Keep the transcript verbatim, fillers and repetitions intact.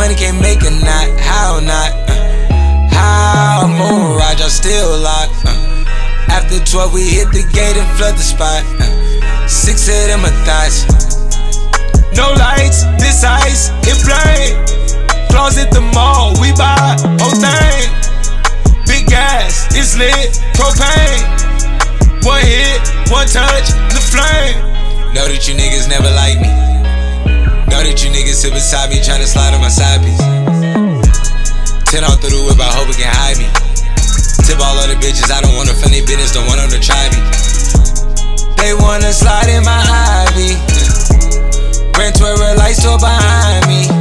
money can't make a knot, how not? Uh, how moon ride, y'all still locked. Uh, after twelve, we hit the gate and flood the spot. Uh, six of them are thoughts. No lights, this ice, it blind. Closet the mall, we buy whole thing. Big gas, it's lit, propane. One hit, one touch, the flame. Know that you niggas never like me. Know that you niggas sit beside me tryna slide on my side piece. Ten off through the whip, I hope it can hide me. Tip all of the bitches, I don't want a funny business, don't want them to try me. They wanna slide in my Ivy. Ran to a real light store behind me.